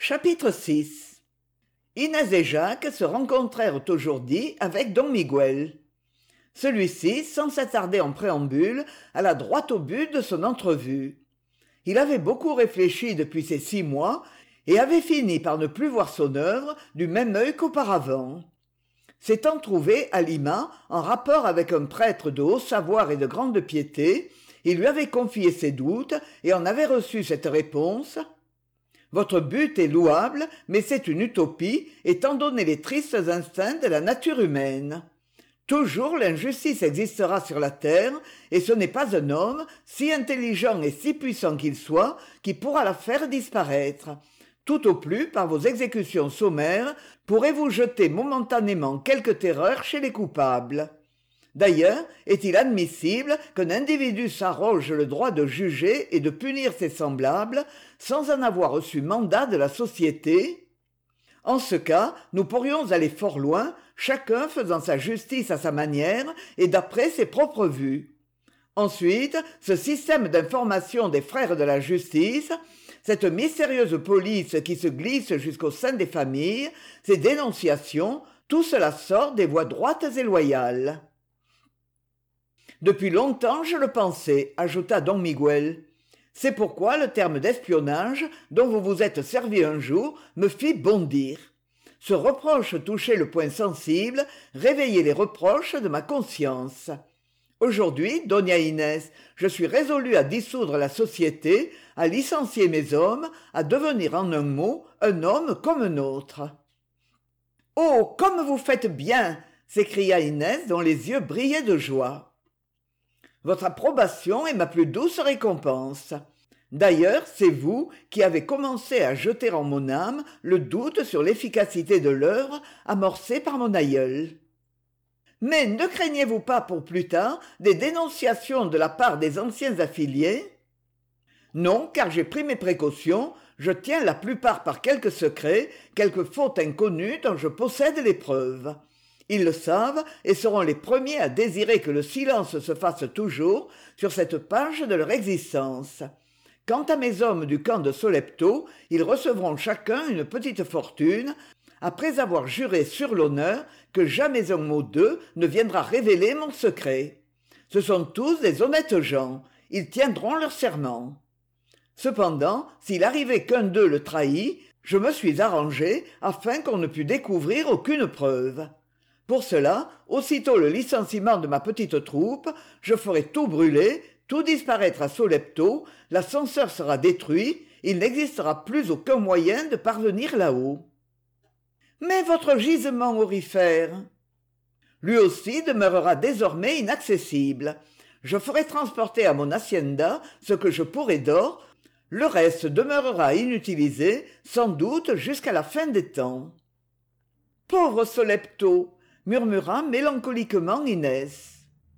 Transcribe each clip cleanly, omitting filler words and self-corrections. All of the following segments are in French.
Chapitre 6. Inès et Jacques se rencontrèrent aujourd'hui avec don Miguel. Celui-ci, sans s'attarder en préambule, alla droit au but de son entrevue. Il avait beaucoup réfléchi depuis ces 6 mois et avait fini par ne plus voir son œuvre du même œil qu'auparavant. S'étant trouvé à Lima en rapport avec un prêtre de haut savoir et de grande piété, il lui avait confié ses doutes et en avait reçu cette réponse: « Votre but est louable, mais c'est une utopie, étant donné les tristes instincts de la nature humaine. Toujours l'injustice existera sur la terre, et ce n'est pas un homme, si intelligent et si puissant qu'il soit, qui pourra la faire disparaître. Tout au plus, par vos exécutions sommaires, pourrez-vous jeter momentanément quelque terreur chez les coupables. D'ailleurs, est-il admissible qu'un individu s'arroge le droit de juger et de punir ses semblables sans en avoir reçu mandat de la société? En ce cas, nous pourrions aller fort loin, chacun faisant sa justice à sa manière et d'après ses propres vues. Ensuite, ce système d'information des frères de la justice, cette mystérieuse police qui se glisse jusqu'au sein des familles, ces dénonciations, tout cela sort des voies droites et loyales. Depuis longtemps je le pensais, ajouta don Miguel. C'est pourquoi le terme d'espionnage, dont vous vous êtes servi un jour, me fit bondir. Ce reproche touchait le point sensible, réveillait les reproches de ma conscience. Aujourd'hui, Doña Inès, je suis résolu à dissoudre la société, à licencier mes hommes, à devenir en un mot un homme comme un autre. « Oh, comme vous faites bien !» s'écria Inès dont les yeux brillaient de joie. Votre approbation est ma plus douce récompense. D'ailleurs, c'est vous qui avez commencé à jeter en mon âme le doute sur l'efficacité de l'œuvre amorcée par mon aïeul. Mais ne craignez-vous pas pour plus tard des dénonciations de la part des anciens affiliés? Non, car j'ai pris mes précautions, je tiens la plupart par quelque secret, quelque faute inconnue dont je possède les preuves. Ils le savent et seront les premiers à désirer que le silence se fasse toujours sur cette page de leur existence. Quant à mes hommes du camp de Solepto, ils recevront chacun une petite fortune, après avoir juré sur l'honneur que jamais un mot d'eux ne viendra révéler mon secret. Ce sont tous des honnêtes gens, ils tiendront leur serment. Cependant, s'il arrivait qu'un d'eux le trahît, je me suis arrangé afin qu'on ne pût découvrir aucune preuve. Pour cela, aussitôt le licenciement de ma petite troupe, je ferai tout brûler, tout disparaître à Solepto, l'ascenseur sera détruit, il n'existera plus aucun moyen de parvenir là-haut. Mais votre gisement aurifère, lui aussi demeurera désormais inaccessible. Je ferai transporter à mon hacienda ce que je pourrai d'or, le reste demeurera inutilisé, sans doute jusqu'à la fin des temps. Pauvre Solepto, murmura mélancoliquement Inès.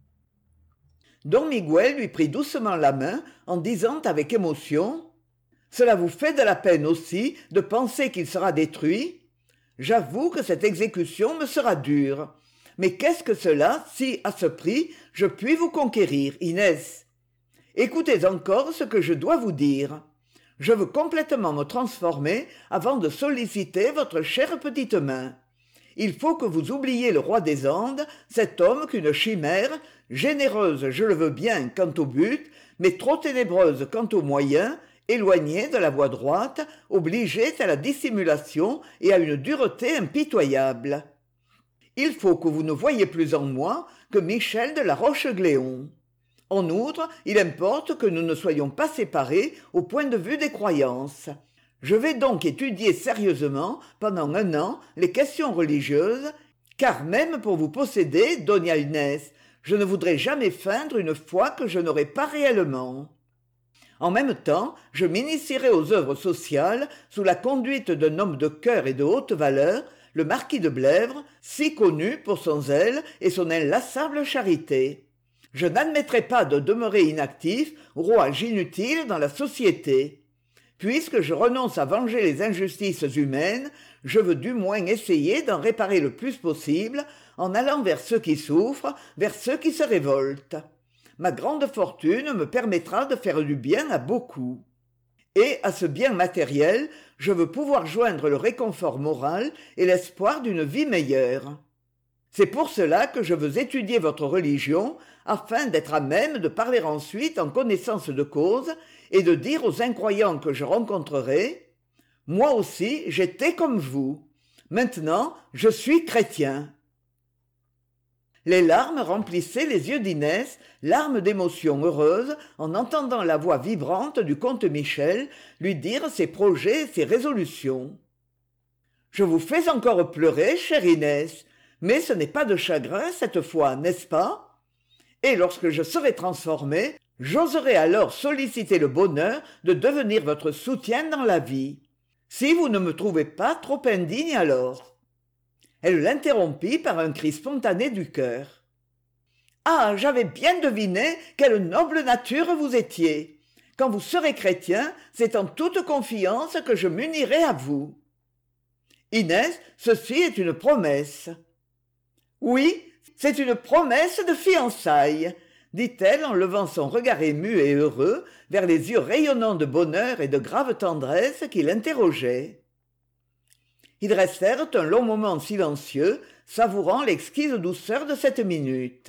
Don Miguel lui prit doucement la main en disant avec émotion: « Cela vous fait de la peine aussi de penser qu'il sera détruit? J'avoue que cette exécution me sera dure. Mais qu'est-ce que cela si, à ce prix, je puis vous conquérir, Inès? Écoutez encore ce que je dois vous dire. Je veux complètement me transformer avant de solliciter votre chère petite main. Il faut que vous oubliez le roi des Andes, cet homme qu'une chimère, généreuse je le veux bien quant au but, mais trop ténébreuse quant aux moyens, éloignée de la voie droite, obligée à la dissimulation et à une dureté impitoyable. Il faut que vous ne voyiez plus en moi que Michel de la Roche-Gléon. En outre, il importe que nous ne soyons pas séparés au point de vue des croyances. Je vais donc étudier sérieusement pendant 1 an les questions religieuses, car même pour vous posséder, Doña Inès, je ne voudrais jamais feindre une foi que je n'aurais pas réellement. En même temps, je m'initierai aux œuvres sociales sous la conduite d'un homme de cœur et de haute valeur, le marquis de Blèvres, si connu pour son zèle et son inlassable charité. Je n'admettrai pas de demeurer inactif, rouage inutile dans la société. Puisque je renonce à venger les injustices humaines, je veux du moins essayer d'en réparer le plus possible en allant vers ceux qui souffrent, vers ceux qui se révoltent. Ma grande fortune me permettra de faire du bien à beaucoup. Et à ce bien matériel, je veux pouvoir joindre le réconfort moral et l'espoir d'une vie meilleure. C'est pour cela que je veux étudier votre religion, afin d'être à même de parler ensuite en connaissance de cause et de dire aux incroyants que je rencontrerai, « Moi aussi, j'étais comme vous. Maintenant, je suis chrétien. » Les larmes remplissaient les yeux d'Inès, larmes d'émotion heureuse, en entendant la voix vibrante du comte Michel lui dire ses projets et ses résolutions. « Je vous fais encore pleurer, chère Inès, mais ce n'est pas de chagrin cette fois, n'est-ce pas? Et lorsque je serai transformé, j'oserai alors solliciter le bonheur de devenir votre soutien dans la vie. Si vous ne me trouvez pas trop indigne alors. » Elle l'interrompit par un cri spontané du cœur. « Ah, j'avais bien deviné quelle noble nature vous étiez. Quand vous serez chrétien, c'est en toute confiance que je m'unirai à vous. » « Inès, ceci est une promesse. »« Oui, c'est une promesse de fiançailles, » dit-elle en levant son regard ému et heureux vers les yeux rayonnants de bonheur et de grave tendresse qui l'interrogeaient. Ils restèrent un long moment silencieux, savourant l'exquise douceur de cette minute.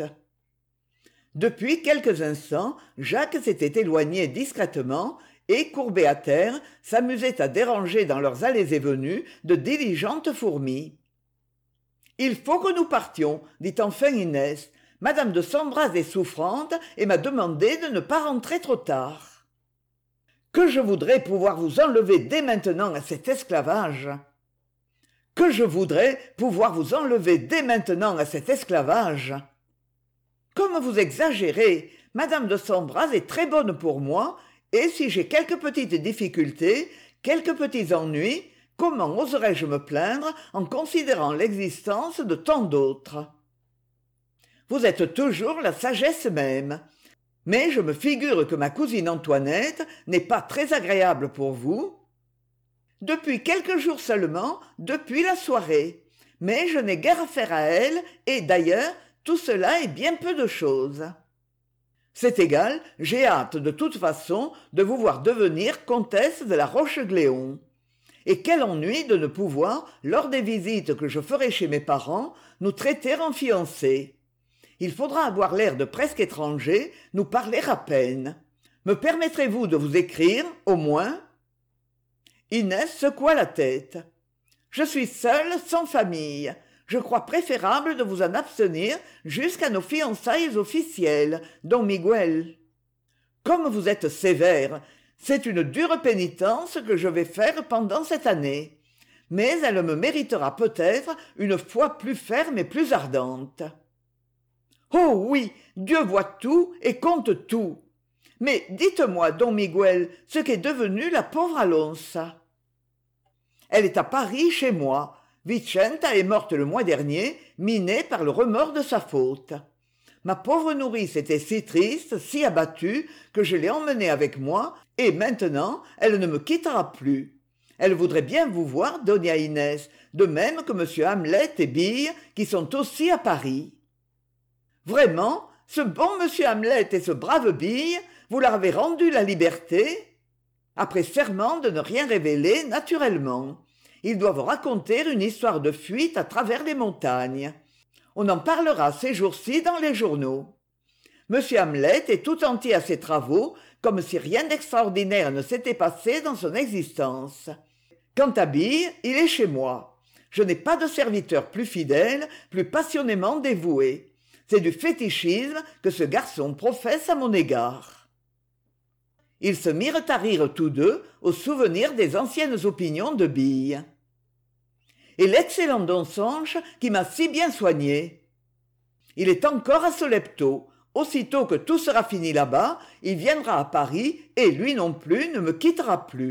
Depuis quelques instants, Jacques s'était éloigné discrètement et, courbé à terre, s'amusait à déranger dans leurs allées et venues de diligentes fourmis. « Il faut que nous partions, dit enfin Inès. Madame de Sambras est souffrante et m'a demandé de ne pas rentrer trop tard. Que je voudrais pouvoir vous enlever dès maintenant à cet esclavage. Que je voudrais pouvoir vous enlever dès maintenant à cet esclavage. Comme vous exagérez, Madame de Sambras est très bonne pour moi, et si j'ai quelques petites difficultés, quelques petits ennuis, comment oserais-je me plaindre en considérant l'existence de tant d'autres? Vous êtes toujours la sagesse même. Mais je me figure que ma cousine Antoinette n'est pas très agréable pour vous. Depuis quelques jours seulement, depuis la soirée. Mais je n'ai guère affaire à elle, et d'ailleurs, tout cela est bien peu de choses. C'est égal, j'ai hâte de toute façon de vous voir devenir comtesse de la Roche-Gléon. Et quel ennui de ne pouvoir, lors des visites que je ferai chez mes parents, nous traiter en fiancés. Il faudra avoir l'air de presque étranger, nous parler à peine. Me permettrez-vous de vous écrire, au moins? Inès secoua la tête. Je suis seule, sans famille. Je crois préférable de vous en abstenir jusqu'à nos fiançailles officielles, don Miguel. Comme vous êtes sévère, c'est une dure pénitence que je vais faire pendant cette année. Mais elle me méritera peut-être une foi plus ferme et plus ardente. Oh oui, Dieu voit tout et compte tout. Mais dites-moi, don Miguel, ce qu'est devenue la pauvre Alonsa. Elle est à Paris chez moi. Vicenta est morte le mois dernier, minée par le remords de sa faute. Ma pauvre nourrice était si triste, si abattue, que je l'ai emmenée avec moi, et maintenant elle ne me quittera plus. Elle voudrait bien vous voir, Doña Inès, de même que M. Hamlet et Bille, qui sont aussi à Paris. Vraiment, ce bon monsieur Hamlet et ce brave Bille, vous leur avez rendu la liberté? Après serment de ne rien révéler, naturellement. Ils doivent raconter une histoire de fuite à travers les montagnes. On en parlera ces jours-ci dans les journaux. Monsieur Hamlet est tout entier à ses travaux, comme si rien d'extraordinaire ne s'était passé dans son existence. Quant à Bille, il est chez moi. Je n'ai pas de serviteur plus fidèle, plus passionnément dévoué. C'est du fétichisme que ce garçon professe à mon égard. » Ils se mirent à rire tous deux au souvenir des anciennes opinions de Bille. « Et l'excellent don Sanche qui m'a si bien soigné. Il est encore à Solepto. Aussitôt que tout sera fini là-bas, il viendra à Paris et lui non plus ne me quittera plus. »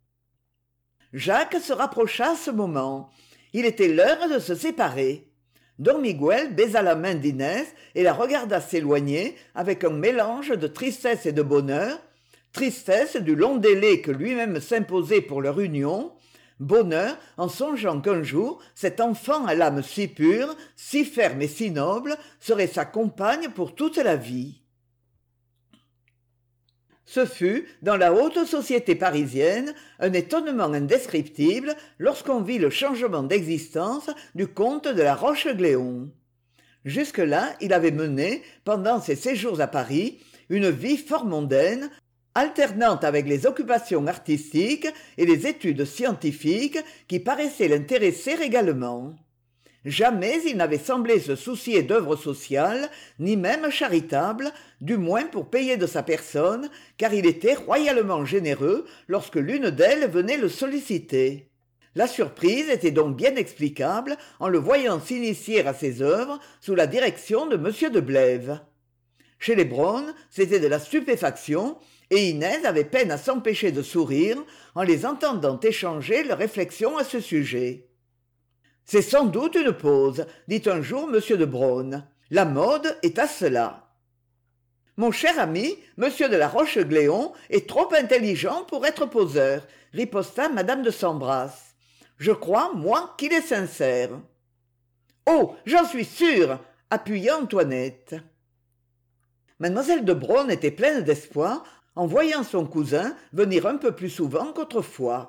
Jacques se rapprocha à ce moment. Il était l'heure de se séparer. Don Miguel baisa la main d'Inès et la regarda s'éloigner avec un mélange de tristesse et de bonheur, tristesse du long délai que lui-même s'imposait pour leur union, bonheur en songeant qu'un jour cet enfant à l'âme si pure, si ferme et si noble serait sa compagne pour toute la vie. Ce fut, dans la haute société parisienne, un étonnement indescriptible lorsqu'on vit le changement d'existence du comte de la Roche-Gléon. Jusque-là, il avait mené, pendant ses séjours à Paris, une vie fort mondaine, alternant avec les occupations artistiques et les études scientifiques qui paraissaient l'intéresser également. Jamais il n'avait semblé se soucier d'œuvres sociales, ni même charitables, du moins pour payer de sa personne, car il était royalement généreux lorsque l'une d'elles venait le solliciter. La surprise était donc bien explicable en le voyant s'initier à ses œuvres sous la direction de M. de Blèves. Chez les Braun, c'était de la stupéfaction, et Inès avait peine à s'empêcher de sourire en les entendant échanger leurs réflexions à ce sujet. « C'est sans doute une pose, dit un jour M. de Braun. La mode est à cela. »« Mon cher ami, M. de la Roche-Gléon est trop intelligent pour être poseur, » riposta Madame de Sambrasse. « Je crois, moi, qu'il est sincère. »« Oh, j'en suis sûre !» appuya Antoinette. Mademoiselle de Braun était pleine d'espoir en voyant son cousin venir un peu plus souvent qu'autrefois.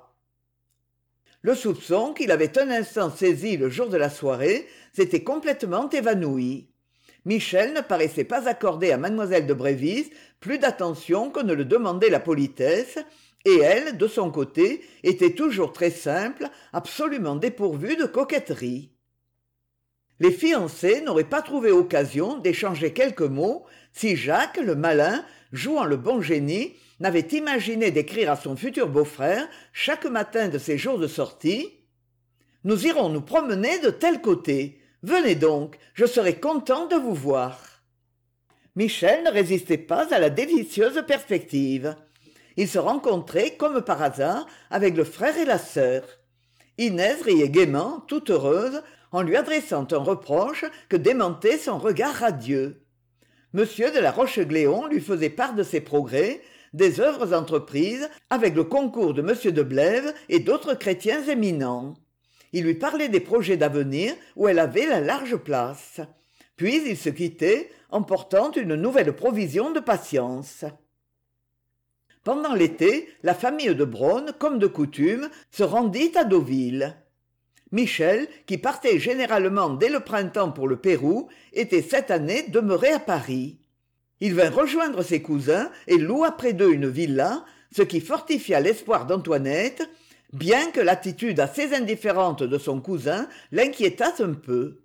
Le soupçon qu'il avait un instant saisi le jour de la soirée s'était complètement évanoui. Michel ne paraissait pas accorder à mademoiselle de Brévis plus d'attention que ne le demandait la politesse, et elle, de son côté, était toujours très simple, absolument dépourvue de coquetterie. Les fiancés n'auraient pas trouvé occasion d'échanger quelques mots si Jacques, le malin, jouant le bon génie, n'avait imaginé d'écrire à son futur beau-frère, chaque matin de ses jours de sortie, « Nous irons nous promener de tel côté. Venez donc, je serai content de vous voir. » Michel ne résistait pas à la délicieuse perspective. Ils se rencontraient, comme par hasard, avec le frère et la sœur. Inès riait gaiement, toute heureuse, en lui adressant un reproche que démentait son regard radieux. Monsieur de la Roche-Gléon lui faisait part de ses progrès, des œuvres entreprises avec le concours de M. de Blèves et d'autres chrétiens éminents. Il lui parlait des projets d'avenir où elle avait la large place. Puis ils se quittaient, emportant une nouvelle provision de patience. Pendant l'été, la famille de Braun, comme de coutume, se rendit à Deauville. Michel, qui partait généralement dès le printemps pour le Pérou, était cette année demeuré à Paris. Il vint rejoindre ses cousins et loua près d'eux une villa, ce qui fortifia l'espoir d'Antoinette, bien que l'attitude assez indifférente de son cousin l'inquiétât un peu.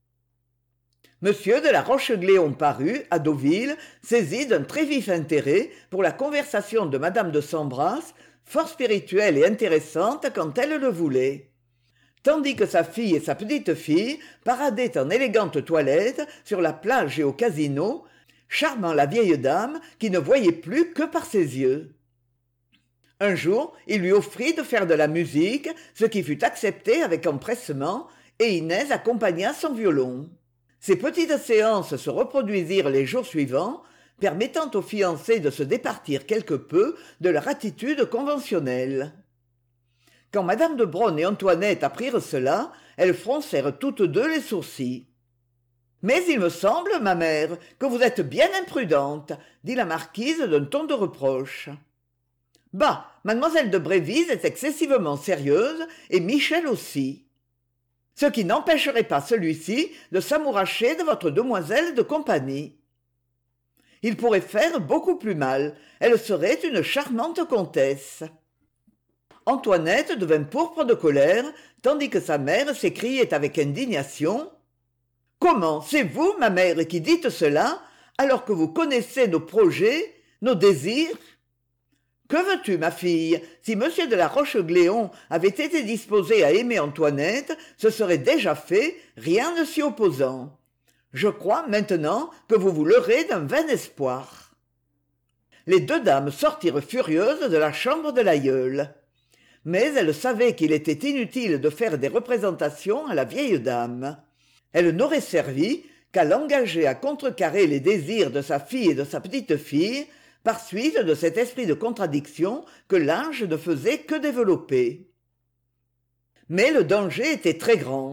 Monsieur de la Roche-Gléon parut, à Deauville, saisi d'un très vif intérêt pour la conversation de madame de Sambrasse, fort spirituelle et intéressante quand elle le voulait. Tandis que sa fille et sa petite-fille paradaient en élégante toilette sur la plage et au casino, charmant la vieille dame qui ne voyait plus que par ses yeux. Un jour, il lui offrit de faire de la musique, ce qui fut accepté avec empressement, et Inès accompagna son violon. Ces petites séances se reproduisirent les jours suivants, permettant aux fiancés de se départir quelque peu de leur attitude conventionnelle. Quand madame de Braun et Antoinette apprirent cela, elles froncèrent toutes deux les sourcils. « Mais il me semble, ma mère, que vous êtes bien imprudente, » dit la marquise d'un ton de reproche. « Bah, mademoiselle de Brévis est excessivement sérieuse, et Michel aussi. Ce qui n'empêcherait pas celui-ci de s'amouracher de votre demoiselle de compagnie. Il pourrait faire beaucoup plus mal, elle serait une charmante comtesse. » Antoinette devint pourpre de colère, tandis que sa mère s'écriait avec indignation. « Comment, c'est vous, ma mère, qui dites cela, alors que vous connaissez nos projets, nos désirs ? Que veux-tu, ma fille ? Si M. de la Roche-Gléon avait été disposé à aimer Antoinette, ce serait déjà fait, rien ne s'y opposant. Je crois maintenant que vous vous leurrez d'un vain espoir. » Les deux dames sortirent furieuses de la chambre de l'aïeule. Mais elles savaient qu'il était inutile de faire des représentations à la vieille dame. Elle n'aurait servi qu'à l'engager à contrecarrer les désirs de sa fille et de sa petite-fille, par suite de cet esprit de contradiction que l'ange ne faisait que développer. Mais le danger était très grand.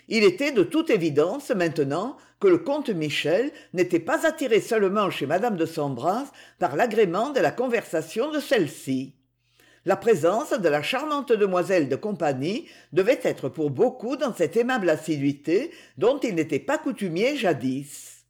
Il était de toute évidence maintenant que le comte Michel n'était pas attiré seulement chez madame de Sambras par l'agrément de la conversation de celle-ci. La présence de la charmante demoiselle de compagnie devait être pour beaucoup dans cette aimable assiduité dont il n'était pas coutumier jadis.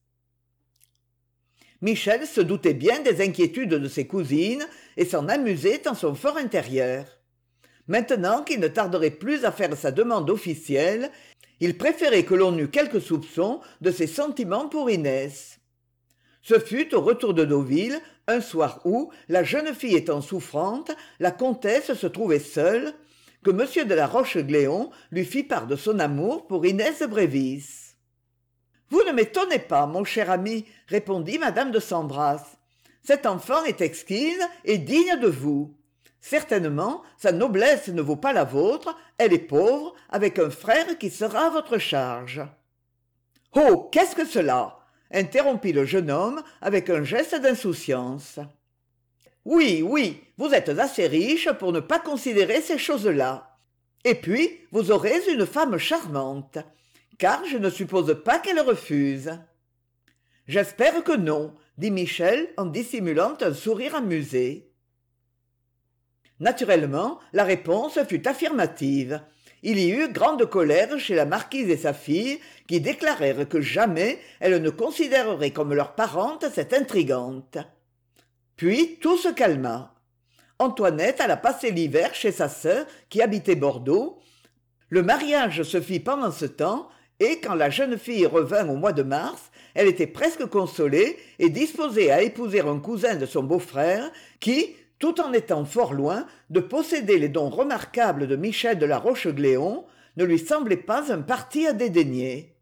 Michel se doutait bien des inquiétudes de ses cousines et s'en amusait en son fort intérieur. Maintenant qu'il ne tarderait plus à faire sa demande officielle, il préférait que l'on eût quelques soupçons de ses sentiments pour Inès. Ce fut au retour de Deauville, un soir où, la jeune fille étant souffrante, la comtesse se trouvait seule, que m de la Roche-Gléon lui fit part de son amour pour Inès de Brévis. « Vous ne m'étonnez pas, mon cher ami, répondit madame de Sambras. Cette enfant est exquise et digne de vous. Certainement, sa noblesse ne vaut pas la vôtre, elle est pauvre, avec un frère qui sera à votre charge. »« Oh, qu'est-ce que cela ?» interrompit le jeune homme avec un geste d'insouciance. « Oui, oui, vous êtes assez riche pour ne pas considérer ces choses-là. Et puis, vous aurez une femme charmante, car je ne suppose pas qu'elle refuse. »« J'espère que non, » dit Michel en dissimulant un sourire amusé. Naturellement, la réponse fut affirmative. Il y eut grande colère chez la marquise et sa fille, qui déclarèrent que jamais elles ne considéreraient comme leur parente cette intrigante. Puis tout se calma. Antoinette alla passer l'hiver chez sa sœur qui habitait Bordeaux. Le mariage se fit pendant ce temps, et quand la jeune fille revint au mois de mars, elle était presque consolée et disposée à épouser un cousin de son beau-frère qui, tout en étant fort loin de posséder les dons remarquables de Michel de la Roche-Gléon, ne lui semblait pas un parti à dédaigner.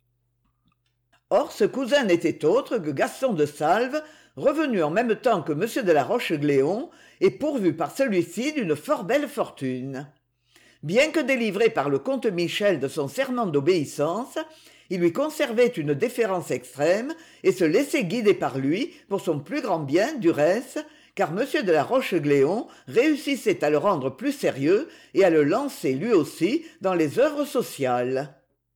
Or ce cousin n'était autre que Gaston de Salves, revenu en même temps que m de la Roche-Gléon et pourvu par celui-ci d'une fort belle fortune. Bien que délivré par le comte Michel de son serment d'obéissance, il lui conservait une déférence extrême et se laissait guider par lui pour son plus grand bien du reste, car m de la Roche-Gléon réussissait à le rendre plus sérieux et à le lancer lui aussi dans les œuvres sociales.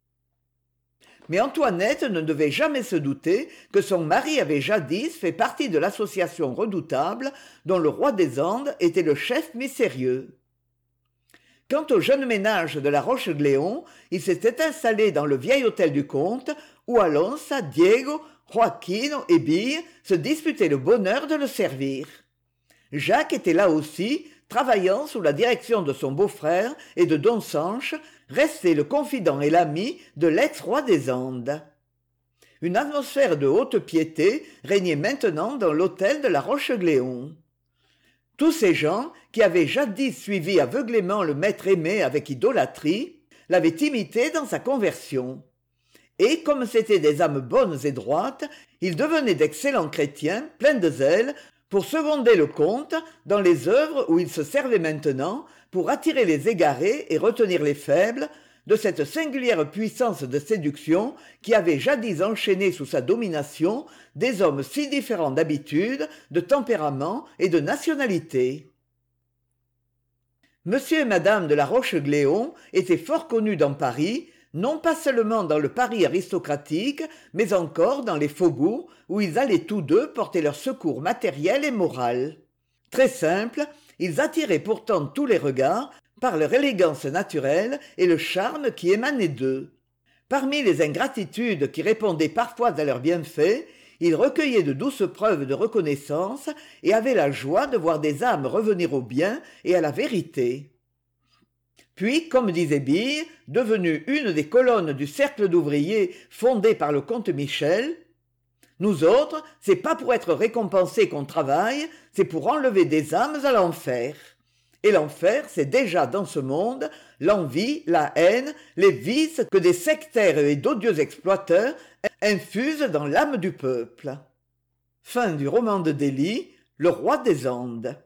Mais Antoinette ne devait jamais se douter que son mari avait jadis fait partie de l'association redoutable dont le roi des Andes était le chef mystérieux. Quant au jeune ménage de la Roche-Gléon, il s'était installé dans le vieil hôtel du comte où Alonsa, Diego, Joaquino et Bille se disputaient le bonheur de le servir. Jacques était là aussi, travaillant sous la direction de son beau-frère et de don Sanche, resté le confident et l'ami de l'ex-roi des Andes. Une atmosphère de haute piété régnait maintenant dans l'hôtel de la Roche-Gléon. Tous ces gens, qui avaient jadis suivi aveuglément le maître aimé avec idolâtrie, l'avaient imité dans sa conversion. Et comme c'étaient des âmes bonnes et droites, ils devenaient d'excellents chrétiens, pleins de zèle, pour seconder le comte dans les œuvres où il se servait maintenant pour attirer les égarés et retenir les faibles de cette singulière puissance de séduction qui avait jadis enchaîné sous sa domination des hommes si différents d'habitude, de tempérament et de nationalité. Monsieur et madame de la Roche-Gléon étaient fort connus dans Paris, non pas seulement dans le Paris aristocratique, mais encore dans les faubourgs où ils allaient tous deux porter leur secours matériel et moral. Très simples, ils attiraient pourtant tous les regards par leur élégance naturelle et le charme qui émanait d'eux. Parmi les ingratitudes qui répondaient parfois à leurs bienfaits, ils recueillaient de douces preuves de reconnaissance et avaient la joie de voir des âmes revenir au bien et à la vérité. Puis, comme disait Bille, devenue une des colonnes du cercle d'ouvriers fondé par le comte Michel, « Nous autres, c'est pas pour être récompensés qu'on travaille, c'est pour enlever des âmes à l'enfer. Et l'enfer, c'est déjà dans ce monde l'envie, la haine, les vices que des sectaires et d'odieux exploiteurs infusent dans l'âme du peuple. » Fin du roman de Delhy, Le Roi des Andes.